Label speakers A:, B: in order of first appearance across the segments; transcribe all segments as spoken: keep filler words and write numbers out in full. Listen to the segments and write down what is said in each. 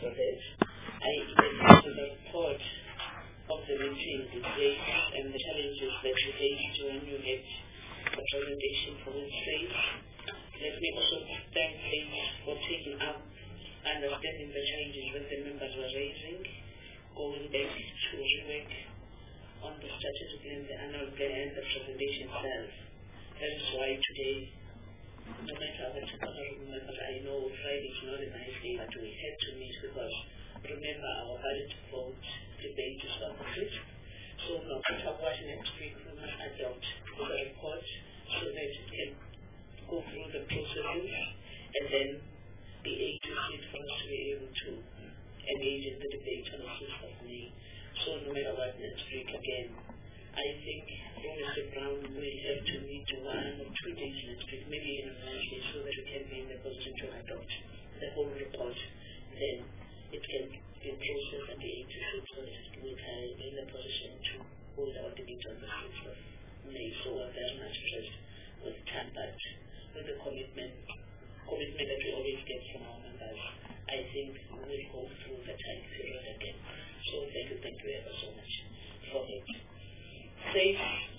A: for that. I even to the report of the meeting today and the challenges that you faced when you had the presentation from the state. Let me also thank them for taking up understanding the challenges that the members were raising, going back to rework on the strategic plan, the annual plan, and the presentation itself. That is why today, no matter what honorable members, I know Friday is not a nice day, but we had to meet because remember our budget vote debate is on the fifth. So no matter what, next week we must adopt the report so that it can go through the procedures and then be able to sit for us to be able to engage in the debate on the fifth of May. So no matter what, next week again, I think Mister Brown will have to meet one or two days next week, maybe even Wednesday, so that we can be in the position to adopt the whole report. Then it can be processed and be able to sit so that we can be in the position to hold our debate on the fifth of May. So we're very much pressed with time, but with the commitment, commitment that we always get from our members, I think we will go through the time period again. So thank you, thank you ever so much for it. Safe,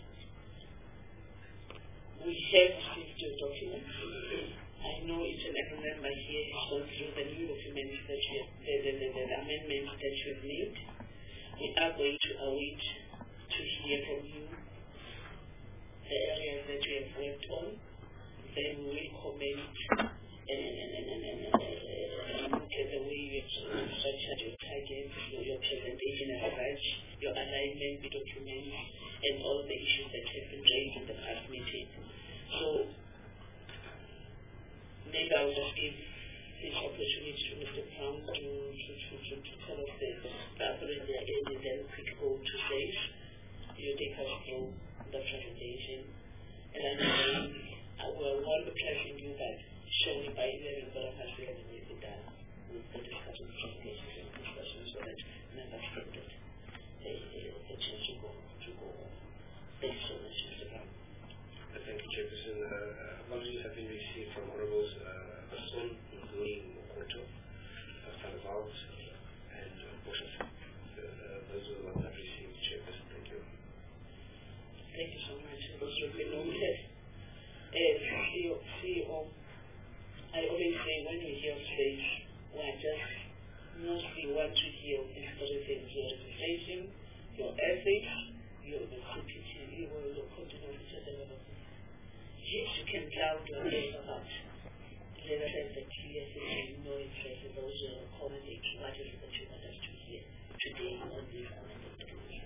A: we have received your documents. I know each and every member here has gone through the new documents that you have, the, the, the, the amendments that you have made. We are going to await to hear from you the areas that you have worked on. Then we will comment and, and, and, and, and, and, and look at the way you have structured your targets, your presentation as such, your alignment with documents, and all the issues that have been raised in the past meeting. So maybe I'll just give this opportunity to Mister Brown to, to, to, to, to tell us the background in their end and then quick go to safe. You take us through the presentation. And I know I will want to present you that showing by eleven but I'm not sure that will be done with the discussion presentations and discussions so that members can get a chance to go to go on. Thank you so much, Mister Brown.
B: Thank you, Chairperson. Uh, apologies have been received from Honorables uh, Basson, Nguni, Mokoto, Talabals, and Boshes. Uh, those are the ones I've received, Chairperson. Thank you.
A: Thank you so much. Those will be noted. As C E O, I always say when we hear space, we are just mostly want to hear these three things: your reputation, your ethics, your C P T, your continuous development. Yes, you can tell to a place about. Let us have the clear thing, no interest in those who are commenting. What is it that you want us to hear today on this amendment?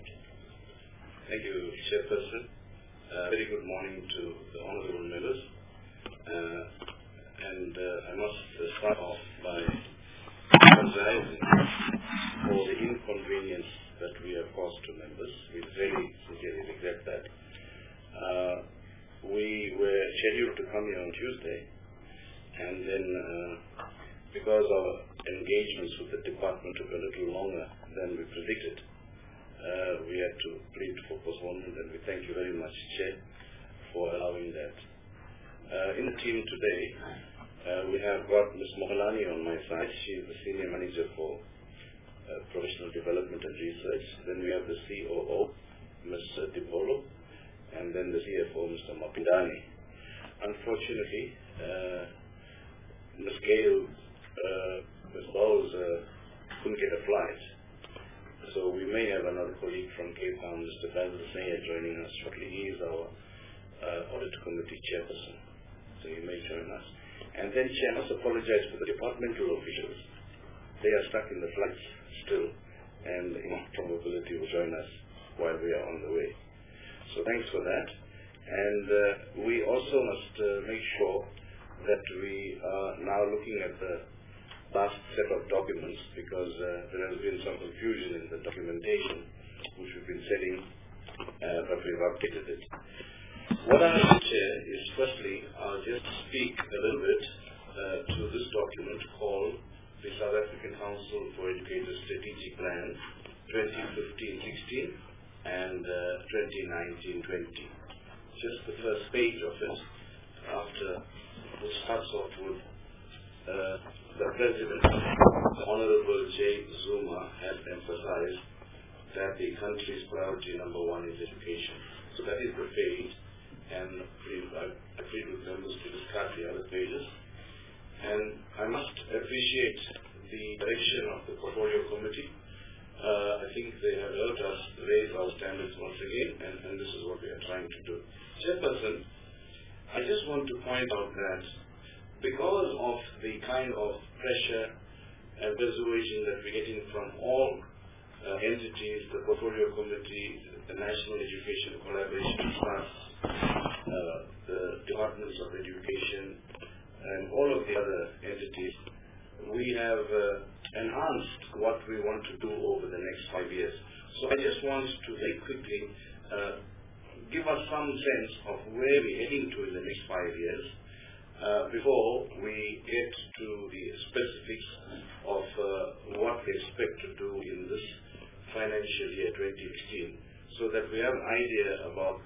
C: Thank you, Chairperson. Uh, very good morning to the honorable members. Uh, and uh, I must uh, start off by apologizing for the inconvenience that we have caused to members. We really sincerely regret that. Uh, we were scheduled to come here on Tuesday, and then uh, because our engagements with the department took a little longer than we predicted, Uh, we had to plead for postponement, and we thank you very much, Chair, for allowing that. Uh, in the team today, uh, we have got Miz Mohalani on my side. She is the Senior Manager for uh, Professional Development and Research. Then we have the C O O, Miz Dipolo, and then the C F O, Mister Mapidani. Unfortunately, uh, Miz Gail, uh, Miz Bowles uh, couldn't get a flight. So we may have another colleague from Cape Town, Mister Basil Sayer, joining us shortly. He is our uh, Audit Committee Chairperson, so he may join us. And then, Chair, I must apologize for the departmental officials. They are stuck in the flights still, and in probability will join us while we are on the way. So thanks for that. And uh, we also must uh, make sure that we are now looking at the last set of documents, because uh, there has been some confusion in the documentation which we've been setting, uh, but we've updated it. What I will share is, firstly, I'll just speak a little bit uh, to this document called the South African Council for Educators Strategic Plan twenty fifteen sixteen and uh, twenty nineteen twenty. Just the first page of it, after which starts off with uh, the President, the Honorable J. Zuma, has emphasized that the country's priority number one is education. So that is the page, and I agreed with members to discuss the other pages. And I must appreciate the direction of the portfolio committee. Uh, I think they have helped us raise our standards once again, and, and this is what we are trying to do. Chairperson, I just want to point out that because of the kind of pressure and persuasion that we're getting from all uh, entities, the portfolio committee, the National Education Collaboration Trust, uh, the Departments of Education, and all of the other entities, we have uh, enhanced what we want to do over the next five years. So I just want to very quickly uh, give us some sense of where we're heading to in the next five years uh, before we get to the specifics of uh, what we expect to do in this financial year twenty sixteen, so that we have an idea about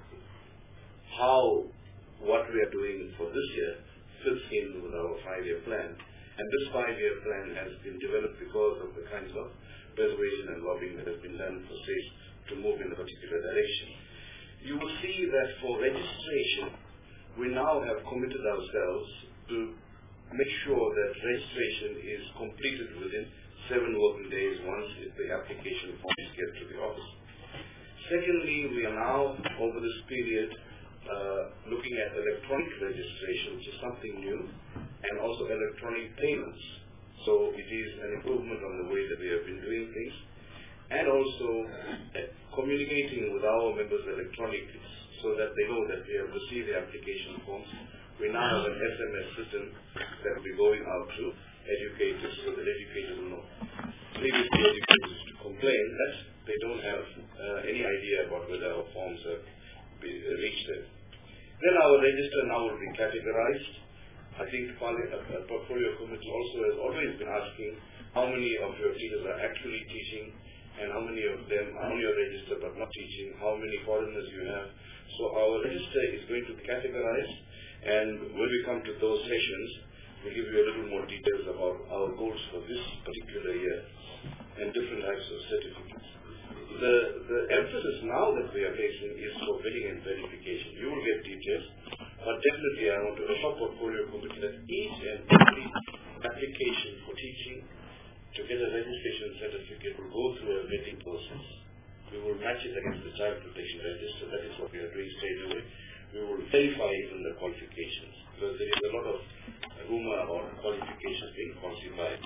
C: how what we are doing for this year fits in with our five-year plan. And this five-year plan has been developed because of the kinds of persuasion and lobbying that has been done for states to move in a particular direction. You will see that for registration, we now have committed ourselves to make sure that registration is completed within seven working days once the application forms get to the office. Secondly, we are now, over this period, uh, looking at electronic registration, which is something new, and also electronic payments. So it is an improvement on the way that we have been doing things. And also uh, communicating with our members electronically so that they know that we have received the application forms. We now have an S M S system that will be going out to educators so that educators will know. Previously, educators used to complain that they don't have uh, any idea about whether our forms have be, uh, reached them. Then our register now will be categorized. I think the portfolio committee also has always been asking how many of your teachers are actually teaching and how many of them are on your register but not teaching, how many foreigners you have. So our register is going to be categorized, and when we come to those sessions, we'll give you a little more details about our goals for this particular year and different types of certificates. The, the emphasis now that we are facing is for vetting and verification. You will get details. But definitely I want to assure portfolio committee that each and every application for teaching to get a registration certificate will go through a vetting process. We will match it against the child protection register. That is what we are doing straight away. We will verify even the qualifications, because there is a lot of rumor about qualifications being falsified.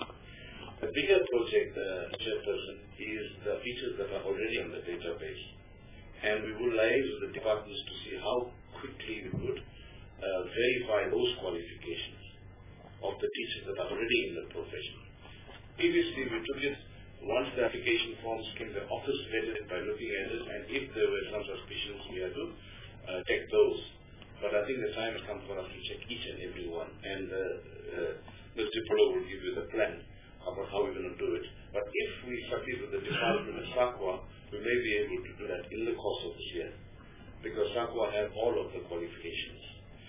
C: A bigger project, uh, Chairperson, is the features that are already on the database. And we will liaise with the departments to see how quickly we could Uh, verify those qualifications of the teachers that are already in the profession. Previously, we took it once the application forms came, the office vetted it by looking at it, and if there were some suspicions, we had to uh, check those. But I think the time has come for us to check each and every one, and uh, uh, Mister Polo will give you the plan about how we're going to do it. But if we succeed with the department of SAQA, we may be able to do that in the course of this year, because SAQA have all of the qualifications.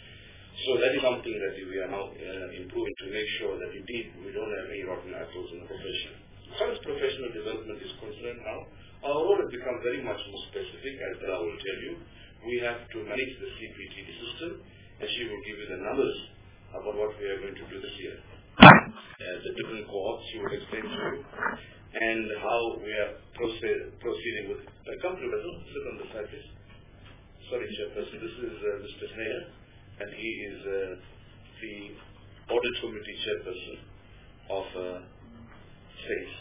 C: So that is something that we are now uh, improving to make sure that indeed we don't have any rotten apples in the profession. As far as professional development is concerned now, our role has become very much more specific, as I will tell you. We have to manage the C P T D system, and she will give you the numbers about what we are going to do this year. Uh, the different cohorts she will explain to you, and how we are proceed, proceeding with it. Uh, come to the sit on the side, please. Sorry, Chairperson, this is uh, Mister Sneha, and he is uh, the audit committee chairperson of uh, S A C E.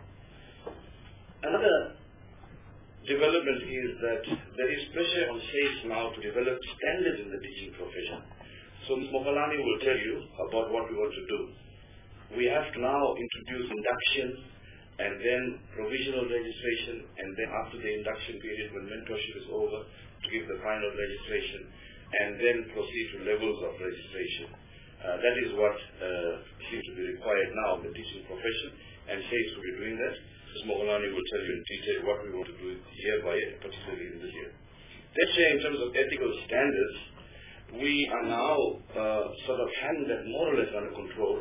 C: Another development is that there is pressure on S A C E now to develop standards in the teaching profession. So Miz Mopalani will tell you about what we want to do. We have to now introduce induction and then provisional registration, and then after the induction period, when mentorship is over, to give the final registration, and then proceed to levels of registration. Uh, that is what uh, seems to be required now in the teaching profession, and S A C E will be doing that. Miz Mohalani will tell you in detail what we want to do year by year, particularly in this year. Let's say in terms of ethical standards, we are now uh, sort of having that more or less under control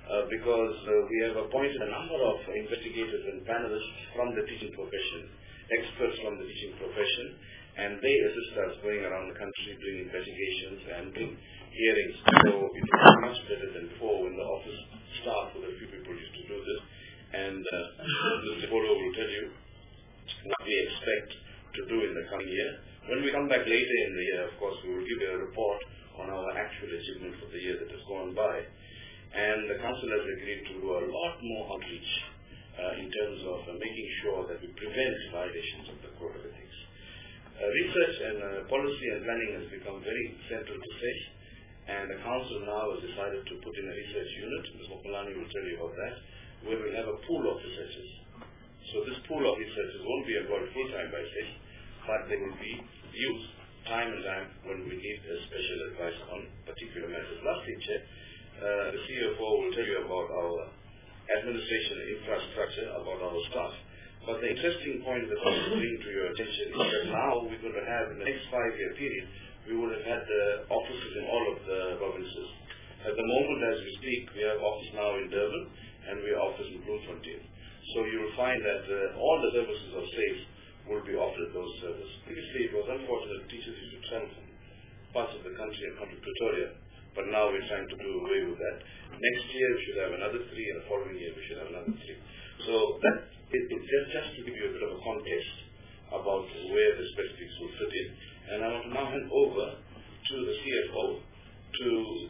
C: uh, because uh, we have appointed a number of investigators and panelists from the teaching profession, experts from the teaching profession, and they assist us going around the country doing investigations and doing hearings. So it is much better than before when the office staff with a few people used to do this. And uh, Mister Polo will tell you what we expect to do in the coming year. When we come back later in the year, of course, we will give you a report on our actual achievement for the year that has gone by. And the council has agreed to do a lot more outreach uh, in terms of uh, making sure that we prevent violations of the Code of Ethics. Uh, research and uh, policy and planning has become very central to SAFE, and the council now has decided to put in a research unit. Miz Mopolani will tell you about that, where we'll have a pool of researchers. So this pool of researchers won't be employed full-time by SAFE, but they will be used time and time when we need a special advice on particular matters. Lastly, Chair, uh, the C F O will tell you about our administration and infrastructure, about our staff. But the interesting point that I want to bring to your attention is that now we're going to have, in the next five-year period, we would have had uh, offices in all of the provinces. At the moment, as we speak, we have office now in Durban, and we have office in Bloemfontein. So you will find that uh, all the services of SAFE will be offered those services. Previously, it was unfortunate that teachers used to travel from parts of the country and come to Pretoria, but now we're trying to do away with that. Next year, we should have another three, and the following year, we should have another three. So that is just, just to give you a bit of a context about where the specifics will fit in. And I want to now hand over to the C F O to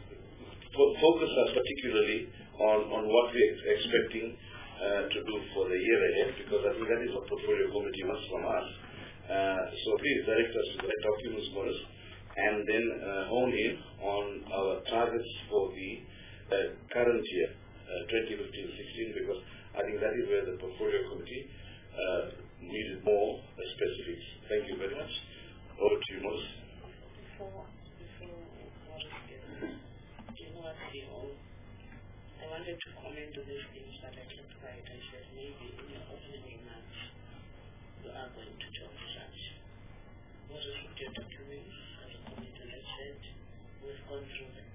C: fo focus us particularly on, on what we're expecting uh, to do for the year ahead, because I think that is what Portfolio Committee wants from us. Uh, so please direct us to the right documents for us, and then uh, hone in on our targets for the uh, current year, uh, twenty fifteen sixteen, because I think that is where the Portfolio Committee uh, needed more uh, specifics. Thank you very much. Over to you, Moses.
A: Before, before Morris gets, you know what, C E O, I wanted to comment on these things, but I kept quiet. I said, maybe in your opening remarks, you are going to talk such. Moses looked at documents as a committee, and I said, we've gone through them.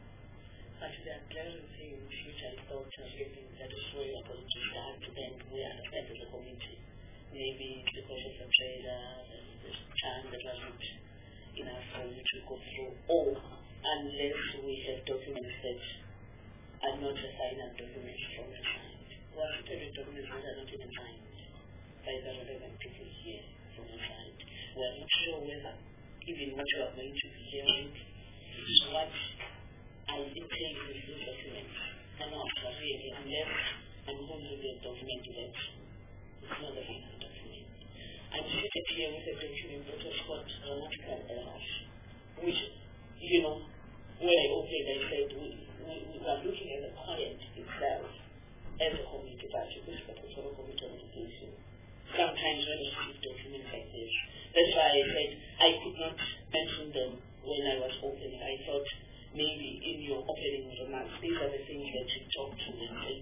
A: But there are glaring things which I thought are getting that is where you're going to start, then we understand as a committee. Maybe because of the trailer, there's time that wasn't enough for you to go through, or unless we have documents that are not assigned and documents from the client. Well, there are documents that are not even signed by the relevant people here from the client. We are not sure whether even what you are going to be hearing is what I intend with these documents. And not really, unless I'm going to be a document that is not the final document. I'm seated here with a document that has got grammatical errors, which, you know, when I opened, I said we, we, we are looking at the client itself as a committee, but this is the Portfolio Committee on Education. Sometimes when you see documents like this, that's why I said I could not mention them when I was opening. I thought maybe in your opening remarks, these are the things that you talk to and say,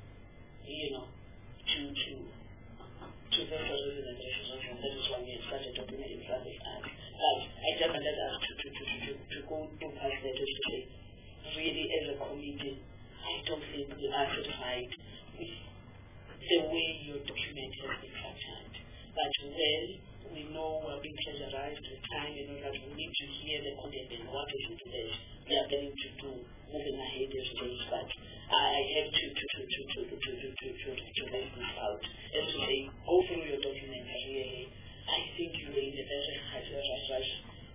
A: you know, to to to those organizations. That is why we have such a document in front of us. But I just wanted us to to to to, to go through past that to say, really, as a committee, I don't think we are satisfied with the way your document has been structured. But when we know we're being pressurized with time and all that, we need to hear the content and what we should do this. We are planning to do moving ahead as well. But I have to to to to to to to to to to raise this out. As to say, go through your document really. I think you're in a very rush rush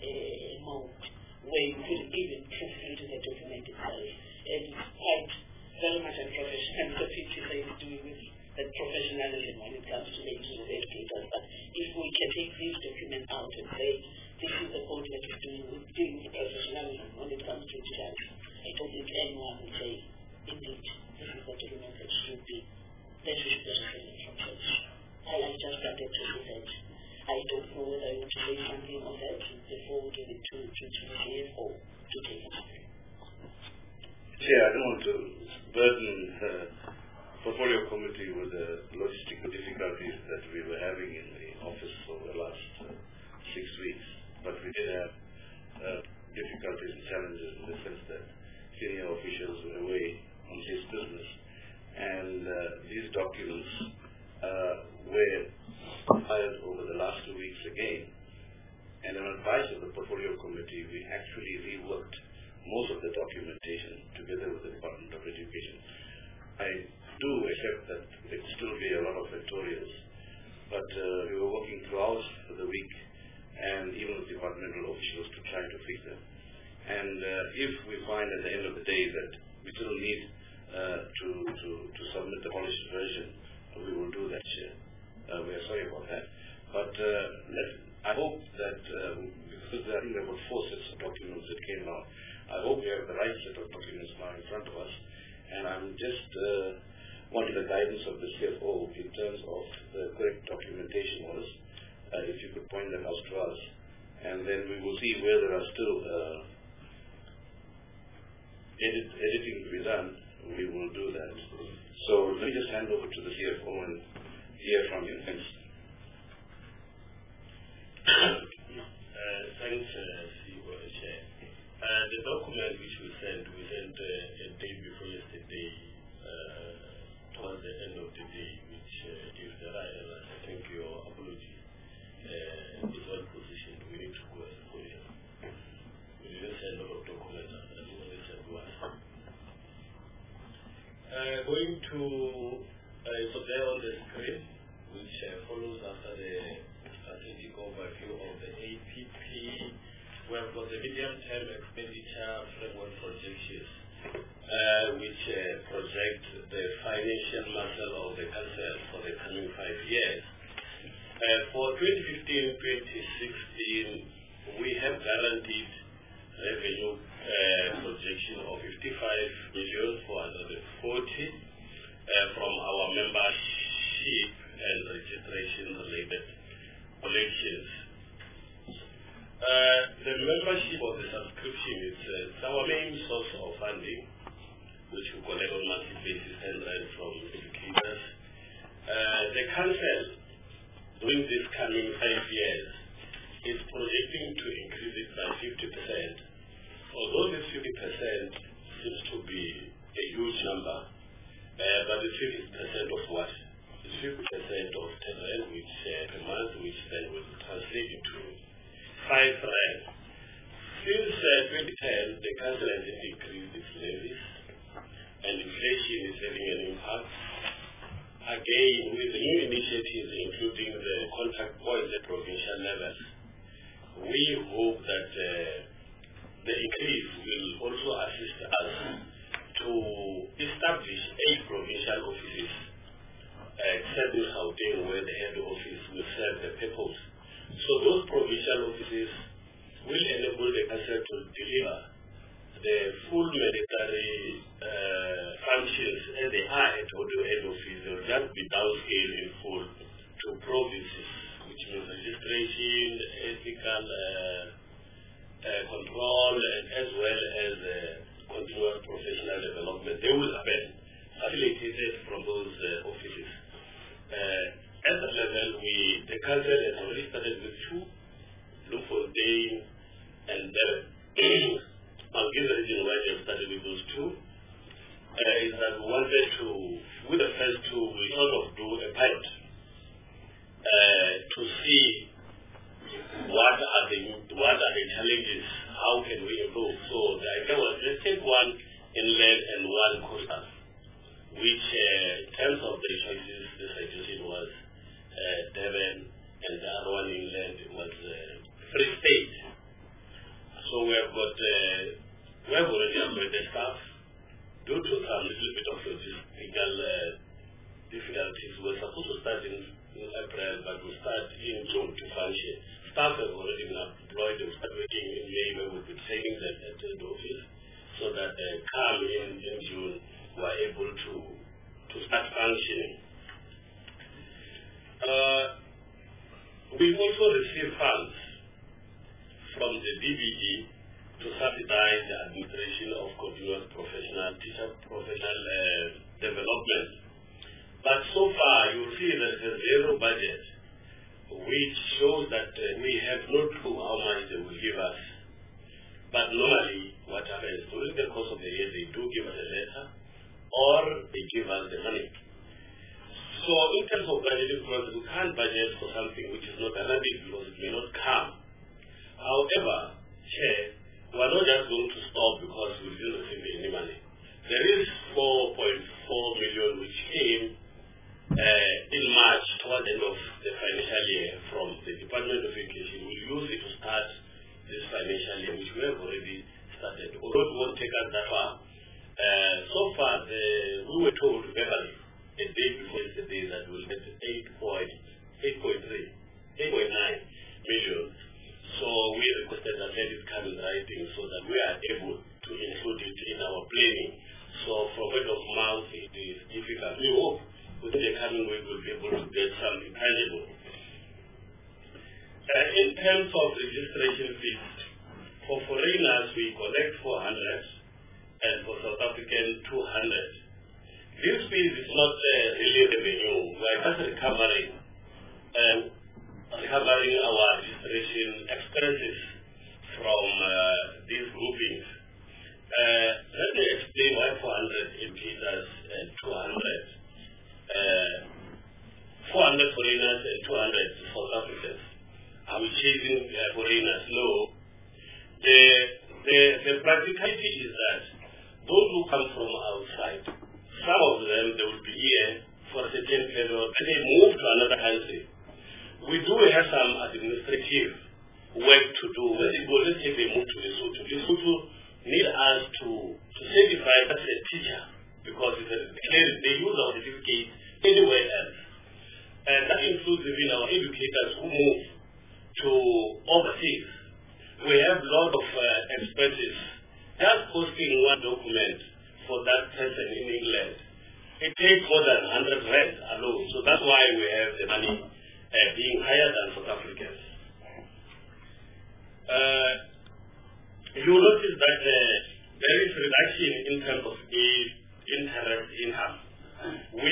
A: mode where you could even prove into the document itself. And it's quite very much unprofessional. The picture is doing with the professionalism when it comes to making educators. But if we can take these documents out and say, this is the code that is doing with doing the professionalism when it comes to teachers, I don't think anyone would say, indeed, this is the document that should be, that should be referring from church. I have just started to say that. I don't know whether I want to say something on that before we give it to, to, to the C F O to take it.
C: Yeah, I don't want to burden the Portfolio Committee with the logistical difficulties that we were having in the office over the last uh, six weeks. But we did have uh, difficulties and challenges in the sense that senior officials were away on his business advice of the portfolio committee, we actually reworked most of the documentation together with the Department of Education. I do accept that there could still be a lot of factorials, but uh, we were working throughout the week and even with departmental officials to try to fix them. And uh, if we find at the end of the day that we still need uh, to, to, to submit the polished version, uh, we will do that, Chair. Uh, we are sorry about that. But uh, let, I hope that, uh, because I think there were four sets of documents that came out, I hope we have the right set of documents now in front of us. And I'm just uh, wanting the guidance of the C F O in terms of the correct documentation was, uh, if you could point that out to us. And then we will see where there are still uh, edit, editing to be done. We will do that. So let me just hand over to the C F O and hear from you. Thanks.
D: Uh, thanks, uh, C E O and Chair. Uh, the document which we sent, we sent uh, a day before yesterday, uh, towards the end of the day, which uh, if there are errors, I think your apology uh, is well positioned. We need to go as a coalition. We didn't send a lot of documents as well as sent to us. Uh, going to, uh, so there on the screen, which uh, follows after the strategic overview of the A P P. We have got the medium-term expenditure framework projections, uh, which uh, project the financial muscle of the council for the coming five years. Uh, for twenty fifteen to twenty sixteen, we have guaranteed revenue uh, projection of fifty-five million four hundred forty uh, from our membership and registration-related collections. Uh, the membership of the subscription is uh, our main source of funding, which we collect on a monthly basis and rent from educators. Uh, the council, during this coming five years, is projecting to increase it by fifty percent. Although this fifty percent seems to be a huge number, uh, but it's fifty percent of what? It's fifty percent of ten rand, which uh, per month, which then will translate into five rand. Since uh, twenty ten, the council has increased its levies, and inflation is having an impact. Again, with the new initiatives, including the contact points at provincial levels, we hope that uh, the increase will also assist us to establish eight provincial offices, uh, except in Gauteng, where the head office will serve the purpose. So those provincial offices will enable the council to deliver the full military uh, functions as they are at Odo head office. They will just be downscaled in full to provinces, which means registration, ethical uh, uh, control, and as well as uh, continuous professional development. They will happen, facilitated from those uh, offices. Uh, At that level, we, the council has already started with two, Bloemfontein and Durban. I'll give the reason why they have started with those two. Uh, is that we wanted to, with the first two, we sort of do a pilot uh, to see what are the what are the challenges, how can we improve. So the idea was let's take one inland and one coastal, which uh, in terms of the choices, the suggestion was Uh, Durban, and the other one inland was uh, Free State. So we have got, uh, we have already employed the staff. Due to some little bit of logistical uh, difficulties, we were supposed to start in, in April, but we start in June to function. Staff have already been employed. They start working in May, where we'll be training them at the office, so that uh, come in, in June, we are able to, to start functioning. Uh, we also receive funds from the D B E to subsidize the administration of continuous professional teacher professional uh, development. But so far, you see that the zero budget, which shows that uh, we have no clue how much they will give us. But normally, what happens during the course of the year, they do give us a letter, or they give us the money. So in terms of budgeting process, we can't budget for something which is not guaranteed because it may not come. However, Chair, we are not just going to stop because we didn't receive any money. There is four point four million which came uh, in March toward the end of the financial year from the Department of Education. We'll use it to start this financial year, which we have already started. Although it won't take us that far. Uh, so far, the, we were told verbally a day before yesterday that we'll get eight point three, eight point nine million. So we requested that let it come in writing so that we are able to include it in our planning. So from word of mouth, it is difficult. We hope within the coming week we'll be able to get something tangible. Uh, in terms of registration fees, for foreigners we collect four hundred and for South African two hundred. This fees is not uh, really revenue. We are just recovering, uh, recovering our registration expenses from uh, these groupings. Uh, let me explain why four hundred educators and two hundred. Uh, four hundred foreigners and two hundred South Africans. Are we chasing uh, foreigners? No. The, the, the practicality is that those who come from outside, some of them, they will be here for a certain period and they move to another country. We do have some administrative work to do. When they go, let's say they move to Lesotho. Lesotho need us to, to certify as a teacher because it's a, they use our certificate anywhere else. And that includes even our educators who move to overseas. We have a lot of uh, expenses. Just posting one document for that person in England, it takes more than one hundred rand alone. So that's why we have the money uh, being higher than South Africans. Uh, you notice that uh, there is reduction in terms of aid, interest income. We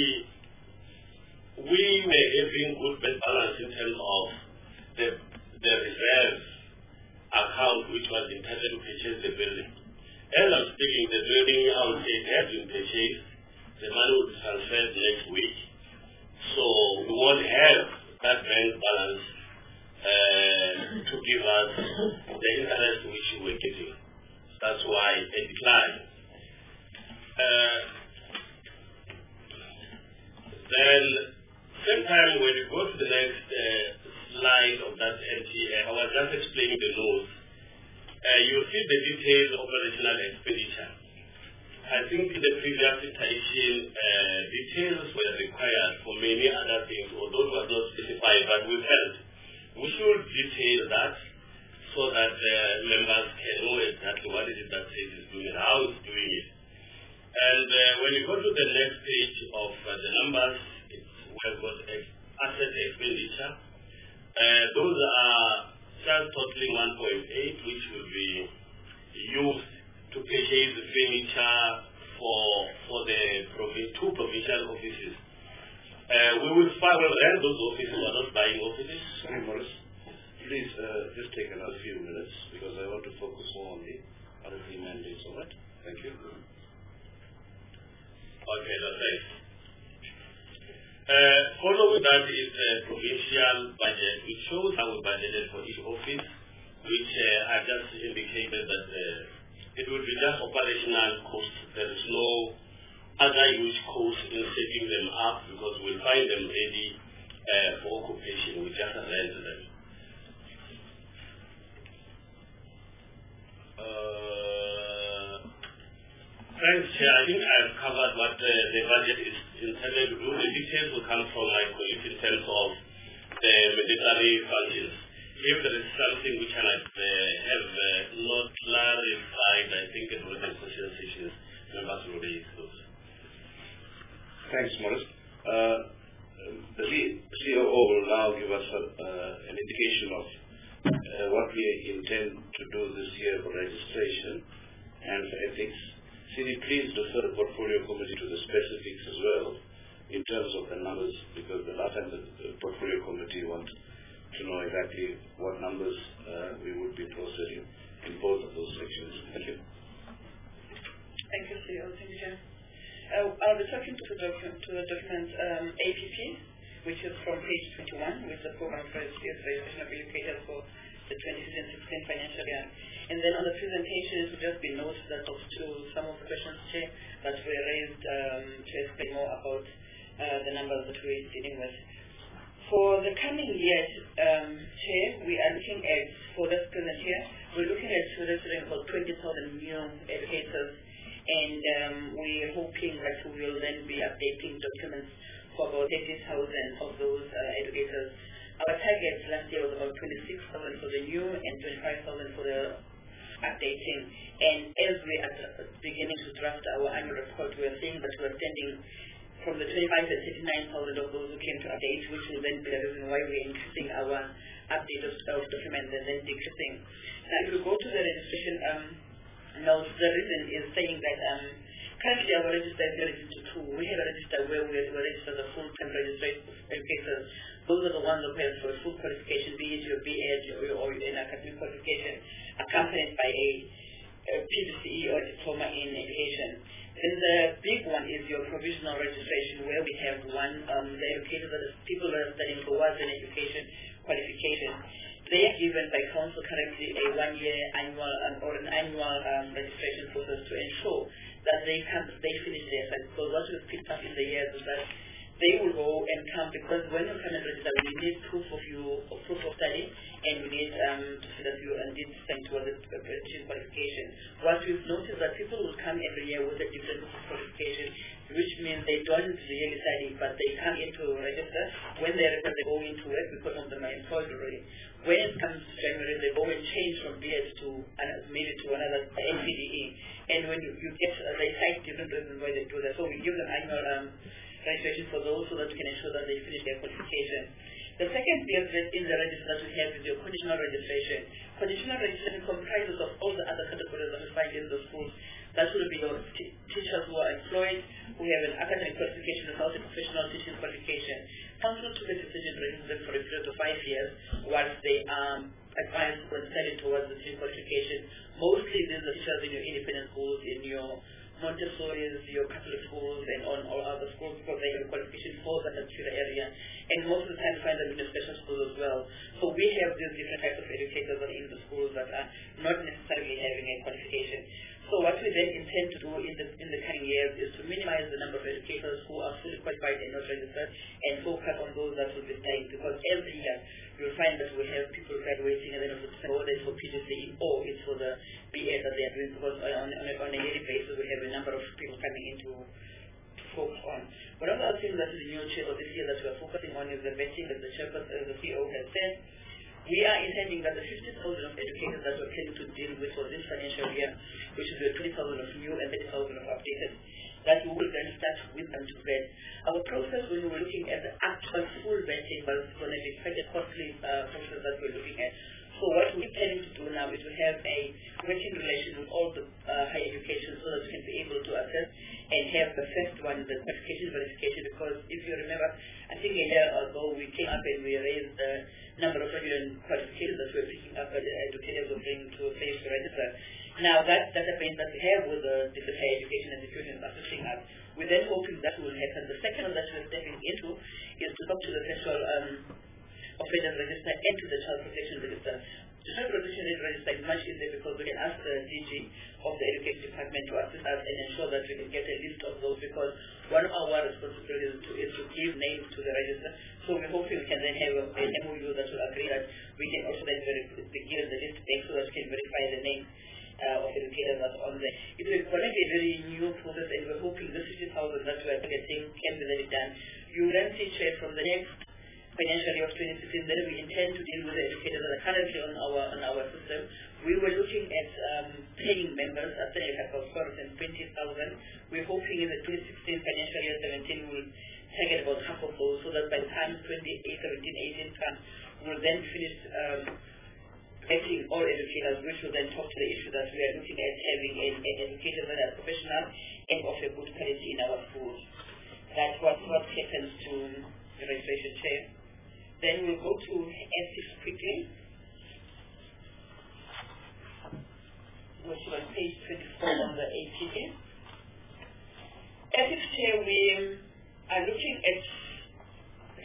D: we were having good balance in terms of the the reserve account which was intended to purchase the building. As I'm speaking, the building, I would say, has been purchased. The money will be transferred next week. So we won't have that bank balance uh, to give us the interest which we were getting. That's why a decline. Uh, then, same time when you go to the next uh, slide of that M T A, I was just explaining the notes. Uh, you see the detailed operational expenditure. I think in the previous iteration, uh, details were required for many other things, although it was not specified, but we felt we should detail that so that uh, members can know exactly what is it that SAIS is doing and how it's doing it. And uh, when you go to the next page of uh, the numbers, it's, we've got asset expenditure. Uh, those are just totaling one point eight, which will be used to purchase the furniture for for the provi two provincial offices. Uh, we will will rent those offices. We are not buying offices.
C: Sorry, Morris. Please uh, just take another few minutes because I want to focus more on the R F P mandates. All right? Thank you.
D: Okay, that's right. Uh, following that is the provincial budget, which shows how we budgeted for each office, which uh, I just indicated that uh, it will be just operational costs. There is no other huge cost in setting them up because we'll find them ready uh, for occupation. We just rent them. Uh, thanks, Chair. I think I've covered what uh, the budget is intended to do. The details will come from my colleagues in terms of the military functions. If there is something which I might uh, have uh, not clarified, I think it will be question sessions. Members will raise those.
C: Thanks, Morris. Uh, the C O O will now give us a, uh, an indication of uh, what we intend to do this year for registration and for ethics. C D, please refer the portfolio committee to the specifics as well in terms of the numbers, because the last time the, the portfolio committee wants to know exactly what numbers uh, we would be processing in both of those sections. Thank you.
A: Thank you, C E O. Thank you, Chair. Uh, I'll be talking to the document, to the document um, A P P, which is from page twenty-one, with the program for registration of educators for the twenty fifteen sixteen financial year. And then on the presentation, it would just be notes that talks to some of the questions, Chair, that were raised um, to explain more about uh, the numbers that we're dealing with. For the coming year, um, Chair, we are looking at, for this present year, we're looking at registering about twenty thousand new educators, and um, we're hoping that we will then be updating documents for about thirty thousand of those uh, educators. Our target last year was about twenty-six thousand for the new and twenty-five thousand for the updating. And as we are beginning to draft our annual report, we are seeing that we are standing from the twenty-five and thirty-nine thousand of those who came to update, which will then be the reason why we're increasing our update of, of documents and then decreasing. Now, if we go to the registration um, notes, the reason is saying that um, currently our register is registered to two. We have a register where we register the full-time registered educators. Those are the ones who have for full qualification, be it your B Ed or, or an academic qualification, accompanied by a, a P G C E or diploma in education. Then the big one is your provisional registration, where we have one, um, the educators, that is people who are studying towards an education qualification. They are given by council currently a one-year annual um, or an annual um, registration process to ensure that they come, they finish their studies. Because what we've picked up in the years is that they will go and come, because when you come and register, we need proof of your of proof of study, and we need um, to see that you indeed stand towards a teaching qualification. What we've noticed is that people will come every year with a different qualification, which means they don't really study, but they come into register. When they register, they go into work because of them are employed already. When it comes to January, they go and change from B Ed to uh, maybe to another N P D E. And when you, you get, uh, they cite different reasons why they do that. So we give them annual um, registration for those so that we can ensure that they finish their qualification. The second bit in the register that we have is your conditional registration. Conditional registration comprises of all the other categories that we find in the schools. That will be your t- teachers who are employed, who have an academic qualification without a professional teaching qualification. Council took a decision to register them for a period of five years whilst they are um, advanced when studying towards the teaching qualification. Mostly these are teachers in your independent schools, in your Montessori's, your Catholic schools, and on all other schools, because they have a qualification for that particular area. And most of the time, find them in the special schools as well. So we have these different types of educators in the schools that are not necessarily having a qualification. So what we then intend to do in the in the coming years is to minimize the number of educators who are fully qualified and not registered, and focus on those that will be staying. Because every year you'll find that we have people graduating, and then whether it's for P G C E or it's for the B Ed that they are doing. Because on, on, a, on a yearly basis we have a number of people coming into to focus on. One of the other things that is the new chair of this year that we are focusing on is the vetting, as the chairperson, as the C E O has said. We are intending that the fifty thousand of educators that we're planning to deal with for this financial year, which is the twenty thousand of new and thirty thousand of updated, that we will then start with them to vet. Our process when we were looking at the actual full vetting was going to be quite a costly uh, process that we're looking at. So what we're planning to do now is to have a working relation with all the uh, higher education so that we can be able to assess and have the first one, the qualification verification, because if you remember, I think a year ago we came up and we raised the number of qualifications that we're picking up at the educators were bringing to a place to register. Now that database that we have with the different higher education institutions assessing us, we're then hoping that will happen. The second one that we're stepping into is to talk to the sexual um, offenders register and to the child protection register. The child protection register is much easier because we can ask the D G of the education department to assist us and ensure that we can get a list of those, because one of our responsibilities is to, is to give names to the register. So we hope we can then have a, an M O U that will agree that we can also then verify, give the list back so that we can verify the name uh, of educators that's on there. It will going to be a very new process, and we're hoping the fifty thousand that we're getting can be very done. You then see trade from the next financial year of twenty sixteen, then we intend to deal with the educators that are currently on our on our system. We were looking at um, paying members at the about four hundred twenty thousand. We're hoping in the twenty sixteen financial year seventeen we'll target about half of those, so that by the time twenty-eight, seventeen, eighteen comes, we'll then finish um, getting all educators, which will then talk to the issue that we are looking at having an, an educator that are professional and of a good quality in our schools. That's what, what happens to the registration chair. Then we'll go to S I F quickly, which is on page twenty-four on the A P K. S I F chair, we are looking at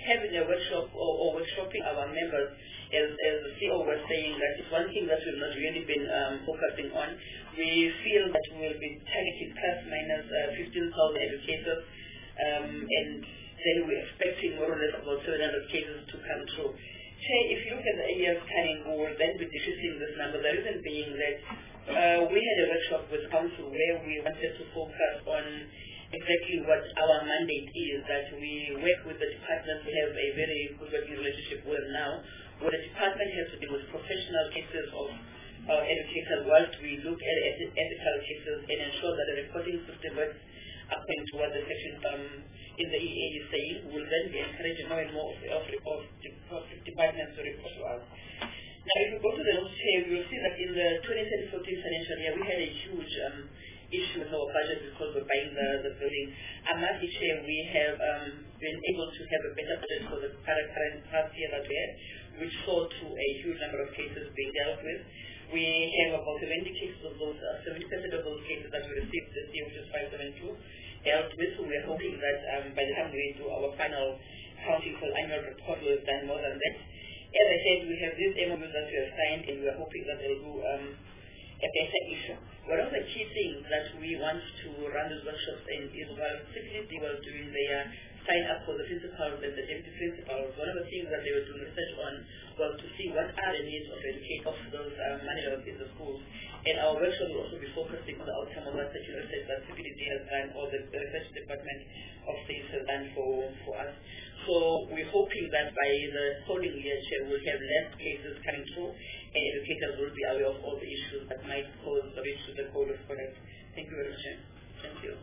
A: having a workshop or, or workshopping our members, as, as the C E O was saying, that it's one thing that we've not really been um, focusing on. We feel that we will be targeting plus minus uh, fifteen thousand educators, um, and then we're expecting more or less about seven hundred cases to come through. Chair, if you look at the areas coming, we will then be decreasing this number. The reason being that uh, we had a workshop with council where we wanted to focus on exactly what our mandate is, that we work with the department. We have a very good working relationship with them now, where the department has to deal with professional cases of our educators whilst we look at ethical cases and ensure that the reporting system works according to what the section um, in the E A is saying. We will then be encouraging more and more of, of, of, of departments to report to us. Now, if you go to the notes here, you will see that in the twenty thirteen fourteen financial year, we had a huge um, issue with our budget because we're buying the, the building. I must say we have um, been able to have a better budget for the current past year that we had, which saw to a huge number of cases being dealt with. We have about seventy cases of those, uh, seventy percent of those cases that we received this year, which is five seventy-two, dealt with. So we're hoping that um, by the time we do our final counting for annual report, we've done more than that. As I said, we have these M O Us that we have signed, and we're hoping that they'll do um, a better issue. One of the key things that we want to run these workshops in is while particularly they were doing their sign up for the principals and the deputy principals, one of the things that they were doing research on was to see what are the needs of educators of those um, managers in the schools. And our workshop will also be focusing on the outcome of that research that C P D D has done, or the, the research department of things has done for, for us. So we're hoping that by the following year, we'll have less cases coming through, and educators will be aware of all the issues that might cause a breach to the code of conduct. Thank you very much. Thank you.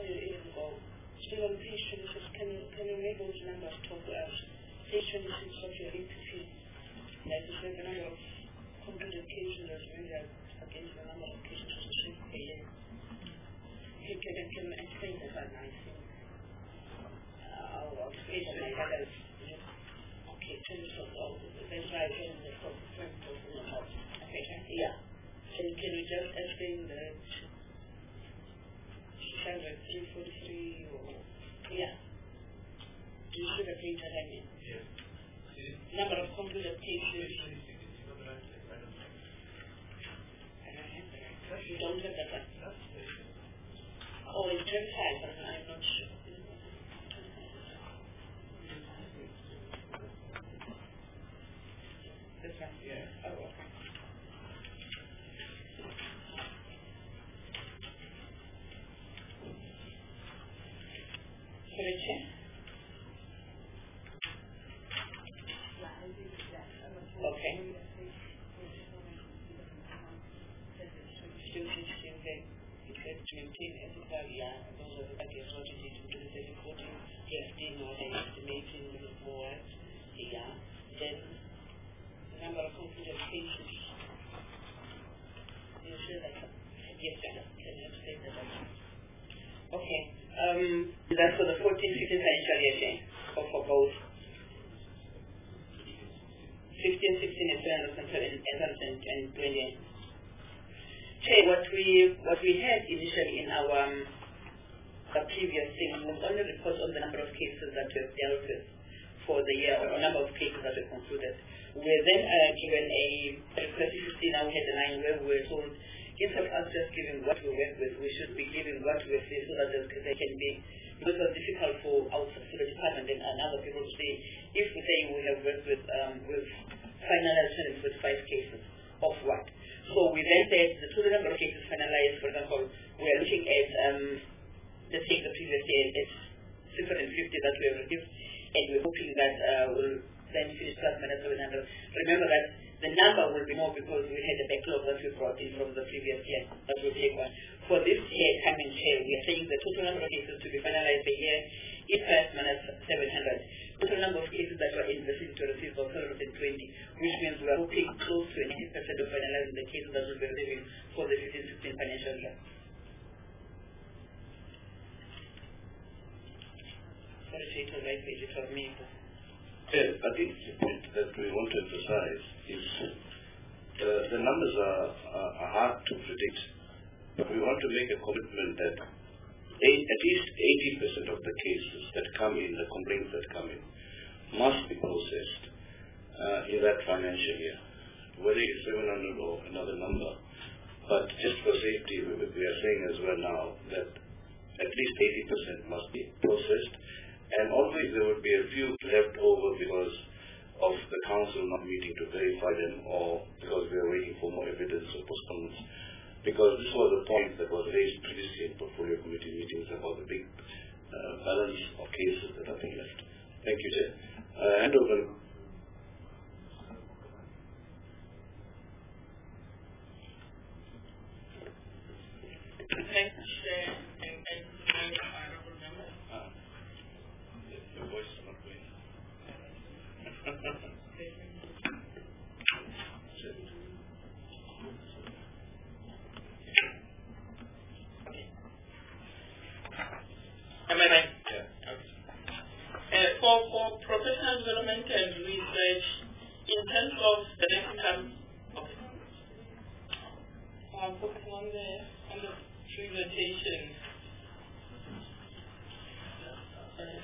E: Still on page twenty-six, can you, can you make those numbers talk to us? Page twenty-six of your A P C, like you said, the number of completed cases as measured against the number of cases received per year. You can, can explain that one, I think. I'll explain that my other. Okay, twenty-six, oh, that's right, in the top front of the house. Okay, yeah. So can you just explain that? three forty-three or yeah. Do you see the page that I mean? Yes. Number of completed cases. You don't have that one? Oh, in twenty-five, but I'm not sure. This one? Yeah. Oh, okay. Okay. Still sixteen then. It says to maintain ethical, yeah, those are the ideas what you need to do the reporting, fifteen or the estimating the report, yeah. Then the number of completed cases. You say that? Yes, sir. Can you explain that?
A: Okay. Um, that's for the fourteen fifteen financial year, or for both. fifteen sixteen and twenty. Okay, what we what we had initially in our um, the previous thing was only report on the number of cases that we have dealt with for the year, or number of cases that we concluded. We were then uh, given a request. You see now we had a line where we were told, instead of us just giving what we work with, we should be giving what we see so that there can be, because it was difficult for our for the department and, and other people to say, if we say we have worked with um, with finalized with five cases of what. So we then said the total number of cases finalized, for example, we are looking at um, let's take the previous year, it's six hundred fifty that we have received, and we're hoping that uh, we'll then finish plus minus seven hundred. Remember that the number will be more because we had a backlog that we brought in from the previous year that will take one. For this year coming year, we are saying the total number of cases to be finalized a year is plus minus seven hundred. Total number of cases that were invested to receive was one hundred twenty, which means we are hoping close to eighty percent of finalizing the cases that will be receiving for the fifteen sixteen financial year. Sorry to it was right page, it was me.
C: Yeah, I think the point that we want to emphasize is uh, the numbers are, are, are hard to predict, but we want to make a commitment that eight, at least eighty percent of the cases that come in, the complaints that come in, must be processed uh, in that financial year. Whether it's seven hundred or another number, but just for safety, we, we are saying as well now that at least eighty percent must be processed, and always there would be a few left over because of the council not meeting to verify them, or because we are waiting for more evidence or postponements. Because this was a point that was raised previously in portfolio committee meetings about the big uh, balance of cases that have been left. Thank you, Chair. Uh, hand over.
E: Thank you, Chair, and thank you, honorable members.
C: Ah, your voice is not going.
E: Am I right?
C: Yeah.
E: Okay. Uh, for, for professional development and research, in terms of the net income, okay. I'm focusing on the, on the presentation. Uh,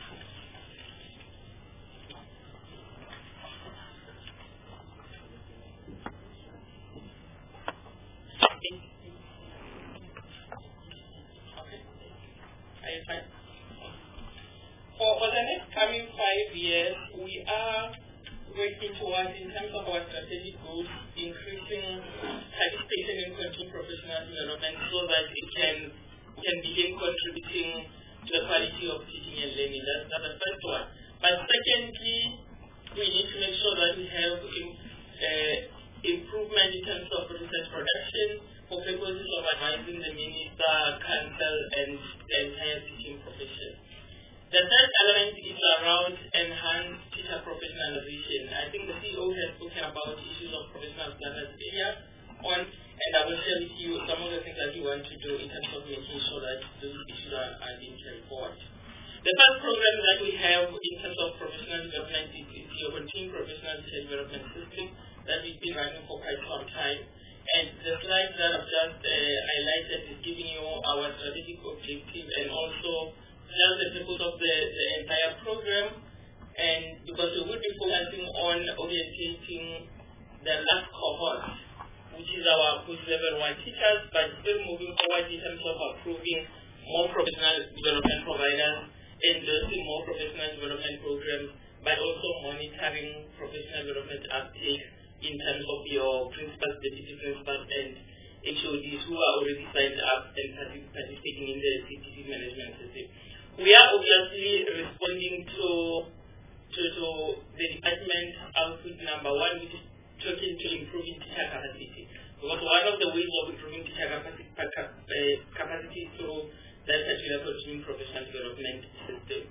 E: For, for the next coming five years, we are working towards, in terms of our strategic goals, increasing participation in continuing professional development so that it can, can begin contributing to the quality of teaching and learning. That's, that's the first one. But secondly, we need to make sure that we have in, uh, improvement in terms of research production for purposes of advising the minister, council, and the entire teaching profession. The third element is around enhanced teacher professionalization. I think the C E O has spoken about issues of professional standards earlier on, and I will share with you some of the things that we want to do in terms of making sure that those issues are, are being carried forward. The first program that we have in terms of professional development is, is the Continuing Professional Teacher Development System that we've been running for quite some time. And the slide that I've just uh, highlighted is giving you our strategic objective and also just the purpose of the, the entire program. And because we will be focusing on orientating the last cohort, which is our post-level one teachers, but still moving forward in terms of approving more professional development providers, endorsing more professional development programs, but also monitoring professional development uptake in terms of your principals, deputy principals, and H O Ds who are already signed up and participating in the C T C management system. We are obviously responding to, to, to the department output number one, which is talking to improving teacher capacity. Because one of the ways of improving teacher capacity, uh, capacity through that particular continuing professional development system.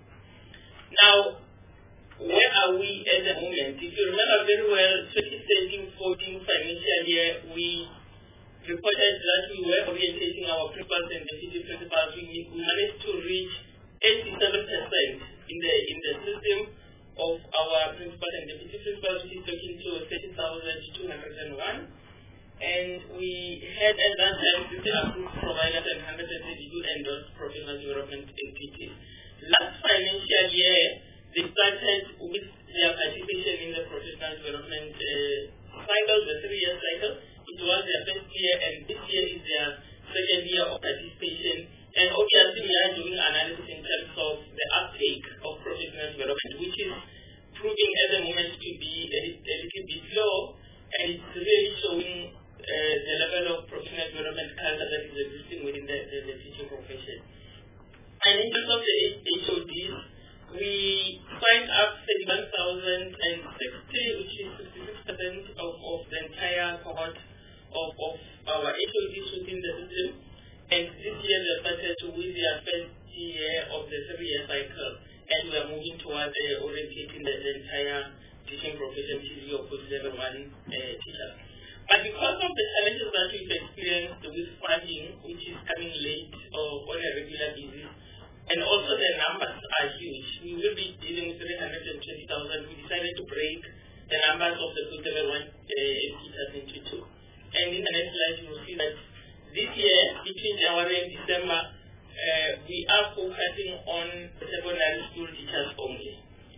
E: Now, where are we at the moment? If you remember very well, twenty thirteen fourteen financial year, we reported that we were orientating our principals and deputy principals. We, we managed to reach eighty-seven percent in the in the system of our principals and deputy principals, which is talking to thirty thousand two hundred one. And we had at that time fifty approved providers and one hundred thirty-two endorsed professional development entities. Last financial year, they started with their participation in the professional development uh, cycle, the three-year cycle. It was their first year, and this year is their second year of participation. And obviously, we are doing analysis in terms of the uptake of professional development, which is proving at the moment to be a, a little bit low, and it's really showing uh, the level of professional development culture that is existing within the, the, the teaching profession. And in terms of the H O Ds, we signed up thirty-one thousand sixty, which is sixty-six percent of, of the entire cohort of, of our H O Ds within the system. And this year they started with their first year of the three-year cycle, and we are moving towards uh, orientating the, the entire teaching profession to your post-level one uh, teachers. But because of the challenges that we've experienced with funding, which is coming late or on a regular basis, and also the numbers are huge. We will be dealing with three hundred twenty thousand. We decided to break the numbers of the post-level one uh, teachers into two. And in the next slide, you will see that this year, between January and December, uh, we are focusing on secondary school teachers only.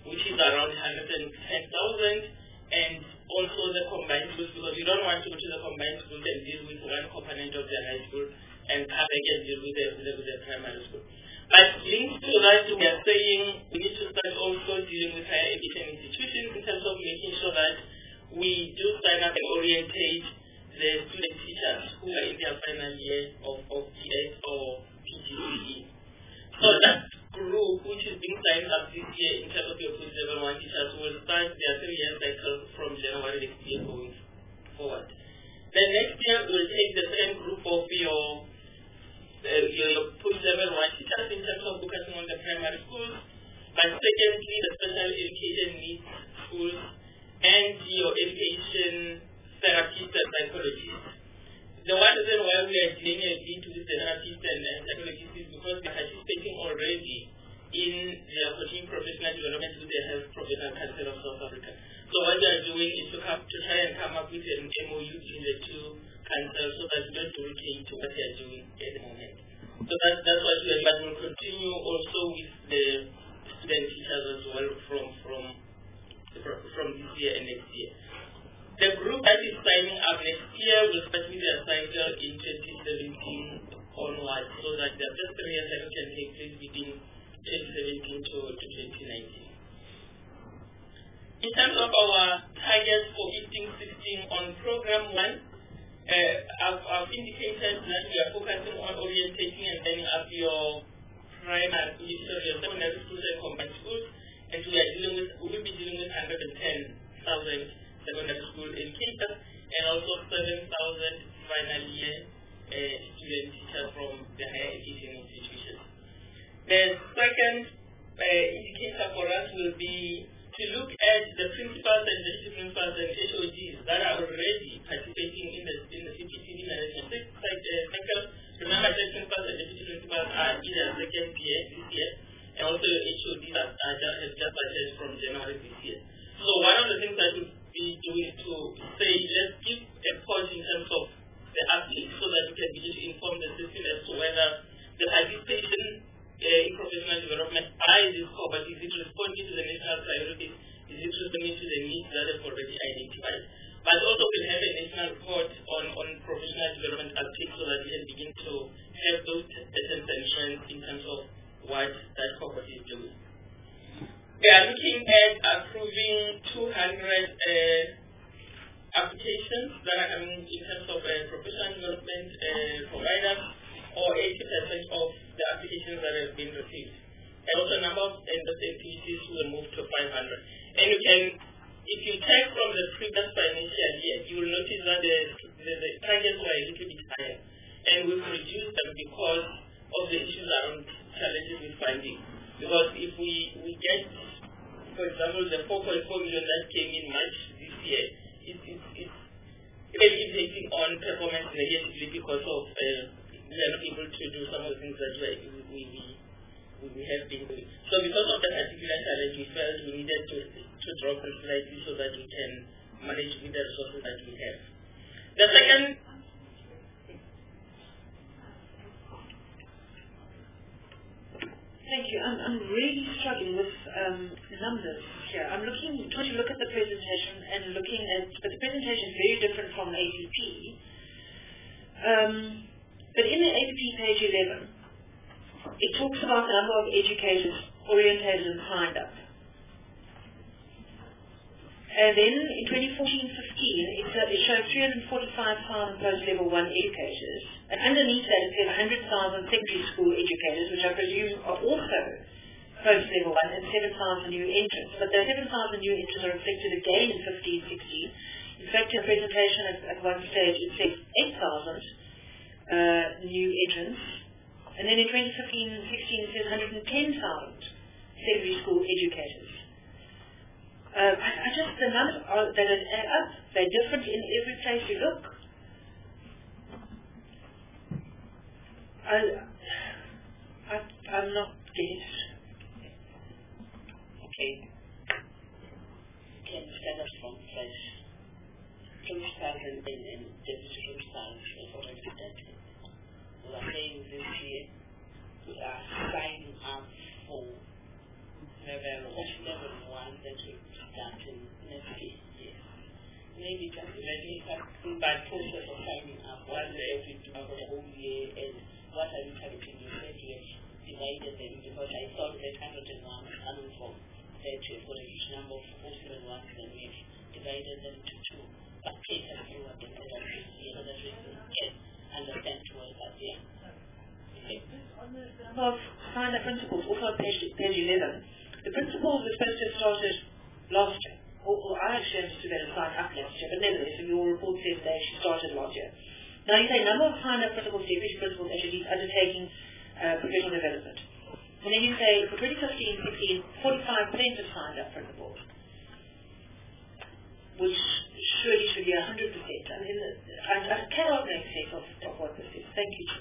F: which is around one hundred ten thousand, and also the combined schools, because you don't want to go to the combined schools and deal with one component of the high school and come back and deal with the, with the, with the primary school. But linked to that, we are saying we need to start also dealing with higher education institutions in terms of making sure that we do sign up and orientate the student teachers who are in their final year of, of P S or P G C E. So that group which is being signed up this year in terms of your post level one teachers will start their three year cycle from January next year going forward. Then next year we'll take the same group of your uh, your post level one teachers in terms of focusing on the primary schools, but secondly the special education needs schools and your education therapists and psychologists. The one reason why we are doing a bit with the therapists and psychologists is because they are participating already in their continuing professional development with the Health Professional Council of South Africa. So what they are doing is to, come, to try and come up with an M O U in the two councils so that we don't duplicate to what they are doing at the moment. So that, that's what we are doing. But we'll continue also with the student teachers as well from, from, from this year and next year. The group that is signing up next year will start with their cycle in twenty seventeen onwards, so that their first three year cycle can take place between twenty seventeen to, to twenty nineteen. In terms of our targets for fifteen sixteen on program one, uh, I've, I've indicated that we are focusing on orientating and setting up your primary, sorry, your secondary schools and combined schools, and we are dealing with, we will be dealing with one hundred ten thousand secondary school educators and also seven thousand final year uh, student teachers from the higher education institutions. The second uh, indicator for us will be to look at the principals and the principals and H O Ds that are already participating in the in the C P C D management cycle. Remember that principals and deputy principals are either second year this year, and also H O Ds that are just, have just started from January this year. So one of the things that we be doing to say, let's give a point in terms of the update so that we can begin to inform the system as to whether the participation uh, in professional development by this corps is it responding to the national priorities, is it responding to the needs that have already identified. But also we'll have a national report on, on professional development uptake so that we can begin to have those patterns and trends in terms of what that corps is doing. We are looking at approving two hundred uh, applications that are coming in terms of uh, professional development uh, providers, or eighty percent of the applications that have been received. And also a number of industry activities will move to five hundred. And you can, if you check from the previous financial year, you will notice that the, the, the targets were a little bit higher. And we've reduced them because of the issues around challenges with funding. Because if we, we get, for example, the four point four million that came in March this year, it, it, it's really impacting on performance negatively because of uh, we are not able to do some of the things that we, we, we, we have been doing. So because of that particular challenge, we felt we needed to, to drop it slightly so that we can manage with the resources that we have. The second
E: Thank you. I'm, I'm really struggling with um, numbers here. I'm looking, trying to look at the presentation and looking at, but the presentation is very different from A P P. Um, but in the A P P page eleven, it talks about the number of educators orientated and signed up. And then in twenty fourteen fifteen, it, uh, it showed three hundred forty-five thousand post-level one educators. And underneath that, it says one hundred thousand secondary school educators, which I presume are also post-level one, and seven thousand new entrants. But those seven thousand new entrants are reflected again in fifteen sixteen. In fact, in the presentation at, at one stage, it says eight thousand uh, new entrants. And then in twenty fifteen sixteen, it says one hundred ten thousand secondary school educators. Uh, I, I just, the numbers are, that add up. They're different in every place you look. I, I, I'm not getting it.
A: Okay. Can stand up from place. Principal and, and, and deputy principal is already dead. We are saying this year we are signing up for the level of level one that we start in next year. Maybe just maybe by process of signing up, what do you do for the whole year and what are you targeting? You said you have divided them because I thought that one hundred and one is coming from that you've got a huge number of four seven ones and we've divided them into two buckets and you have been put on this year so that we can understand towards that year. Okay.
E: On the number of sign-up principles, also on page, page eleven, the principles were supposed to have started last year. Or, or I actually understood that it signed up last year, but nevertheless, in your report says they actually started last year. Now you say number of sign-up principles, deputy principals actually undertaking uh, professional development. And then you say for twenty fifteen sixteen, forty-five percent of signed-up principals, which surely should be one hundred percent. I mean, I, I cannot make sense of, of what this is. Thank you.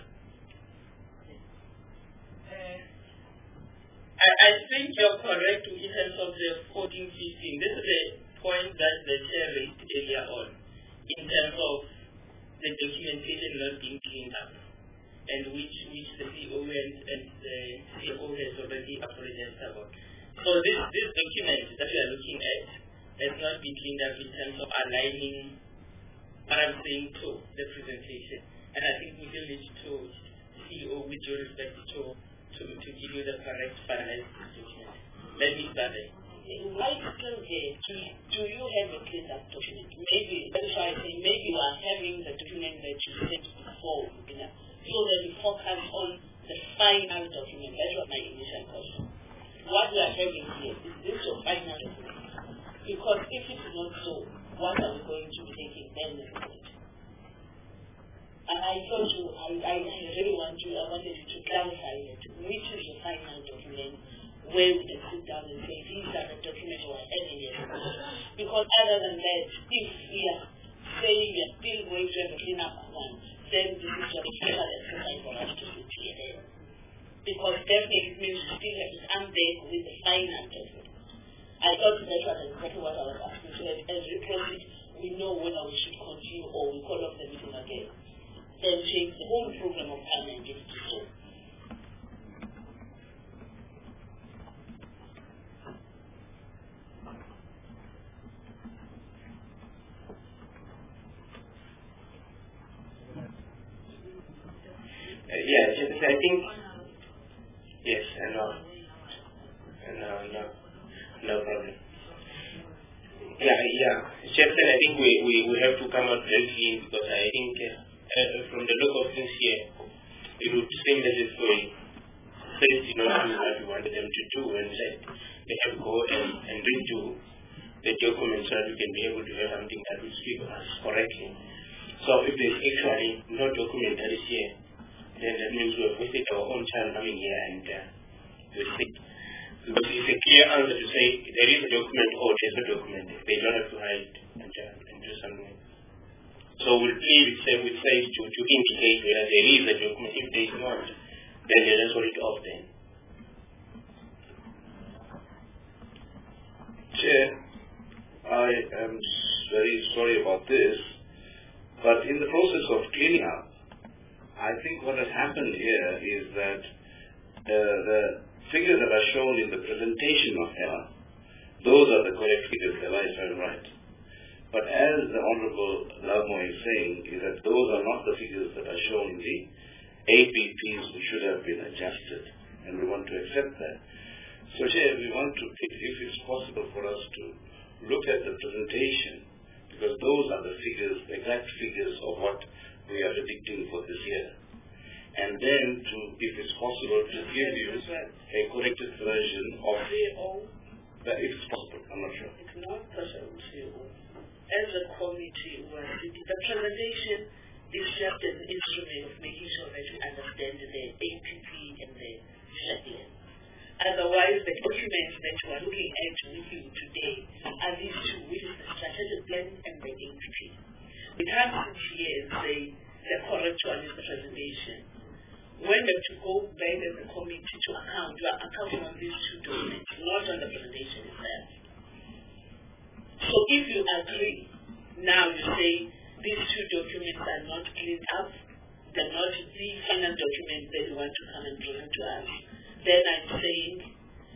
F: I, I think you're correct in terms of the fourteen fifteen. This is a point that the chair raised earlier on in terms of the documentation not being cleaned up, and which which the C E O and, and the C F O has already apologized about. So this, this document that we are looking at has not been cleaned up in terms of aligning what I'm saying to the presentation. And I think we still need to C E O with due respect to To, to give you the correct finalized document. Let me start there.
A: Why still there? Do, do you have a cleaned up document? Maybe, that's why I say maybe you are having the document that you sent before, you know, so that you focus on the final document. That was my initial question. What we are having here, is this your final document? Because if it is not so, what are we going to be taking then? And I thought you, I, I really want you, I wanted you to clarify it. Which is your final document where we can sit down and say, these are the documents we are having here. Because other than that, if we are saying we are still going to have a clean up one, then this is just a special exercise for us to sit here then. Because definitely it means we still have to unbake with the final document. I thought that was exactly what I was asking. So as we proceed, we know whether we should continue or we call off the meeting again. Then change the whole program of time and give it to you.
B: Uh, yeah, just, I think, yes, I know. I know, no, no problem. Yeah, yeah, Jefferson, I think we, we, we have to come out very clean because I think uh, Uh, from the look of things here, it would seem as if we failed to not do what we wanted them to do and said they have to go and, and redo the documents so that we can be able to have something that will speak us correctly. So if there's actually no document that is here, then that means we have wasted our own time coming here and uh, we think. Because it's a clear answer to say there is a document or there's a document. They don't have to hide and, uh, and do something. So we'll plead with say, with say to, to indicate whether there is a document. If there is not, then they just hold it off then.
C: Chair, I am very sorry about this, but in the process of cleaning up, I think what has happened here is that uh, the figures that are shown in the presentation of H E R, those are the correct figures, if I'm right. But as the Honorable Lavmo is saying, is that those are not the figures that are shown in the A P Ps which should have been adjusted, and we want to accept that. So, Chair, we want to, if it's possible for us to look at the presentation, because those are the figures, the exact figures of what we are predicting for this year. And then, to, if it's possible, to give you a corrected version of that, if it's possible. I'm not sure.
A: It's not possible to. As a committee, the presentation is just an instrument of making sure that you understand the A P P and the schedule. Otherwise, the documents that you are looking at with you today are these two, which is the strategic plan and the A P P. We can't sit here and say the correct one is the presentation. When we have to go back as a committee to account, you are accounting on these two documents, not on the presentation itself. So if you agree, now you say these two documents are not cleaned up, they're not the final document that you want to come and present to us, then I'm saying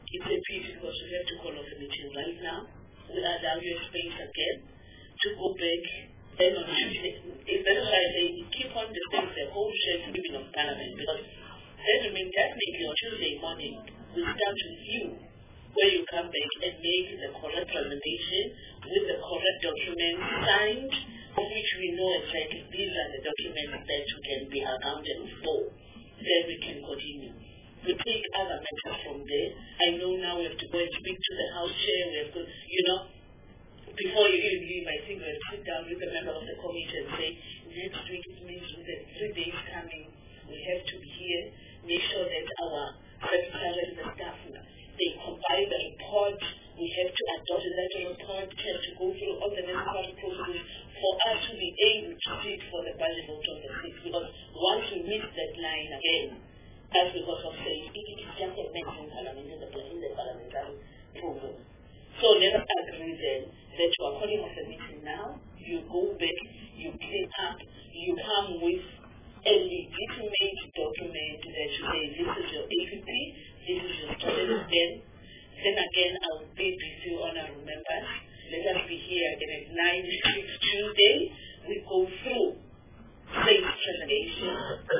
A: it's a pity because we have to call off a meeting right now. We allow your space again to go back. Then on Tuesday, that's why I say keep on the things, the whole shared meeting of Parliament, because then I mean definitely on Tuesday morning we start with you, where you come back and make the correct presentation with the correct documents signed, of which we know exactly these are the documents that you can be accounted for. Then we can continue. We take other matters from there. I know now we have to go and speak to the House Chair. We have to, you know, before you even leave, I think we have to sit down with the member of the committee and say, next week it means with the three days coming, we have to be here. Make sure that our secretary and the staff, they compile the report. We have to adopt that report. We have to go through all the necessary processes for us to be able to sit for the budget vote on the sixth. Because once we miss that line again, that's because of saying it is just a mention in Parliament in the, in the parliamentary program. So let us agree then that you are calling off the meeting now. You go back, you clean up, you come with a legitimate document that you say this is your A P P, this is your strategy then. Then again, I will be with you, honorable members. Let us be here again at nine six Tuesday. We go through safe presentation.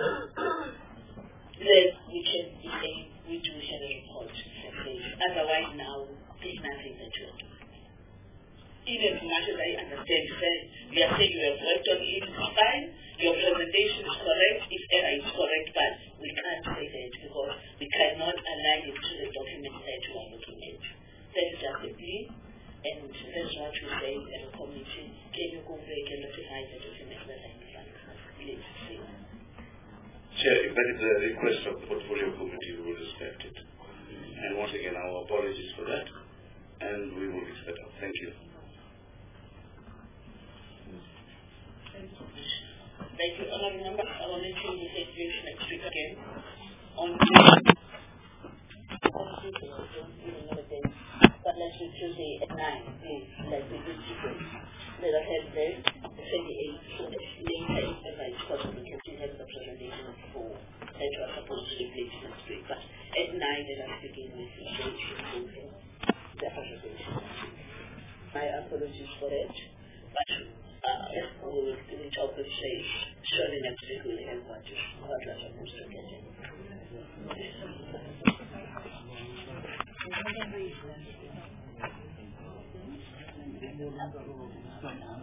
A: Then we can say we do have a report. Otherwise now, there's nothing that you are doing. Even as much as I understand, we are saying you have worked on it, it's fine, your presentation is correct, if error is correct, but we can't say that because we cannot align it to the document that we are looking at. That is just a plea, and that's what we say as a committee. Can you go back and rectify the document that I need? Please, see.
C: Chair, if that is a request of the portfolio committee, we will respect it. And once again, our apologies for that, and we will fix that up. Thank you.
A: Thank you, honorable members. I will mention the situation next week again on but let's do Tuesday at nine, please, like we did today. Let us have then twenty-eight, so that later if it's possible, we can still have the presentation for that you are supposed to replace next week. But at nine, let us begin with the presentation. My apologies for it, but uh, we will we talk with say surely next week we'll have what you what you are supposed to get in. Thank you.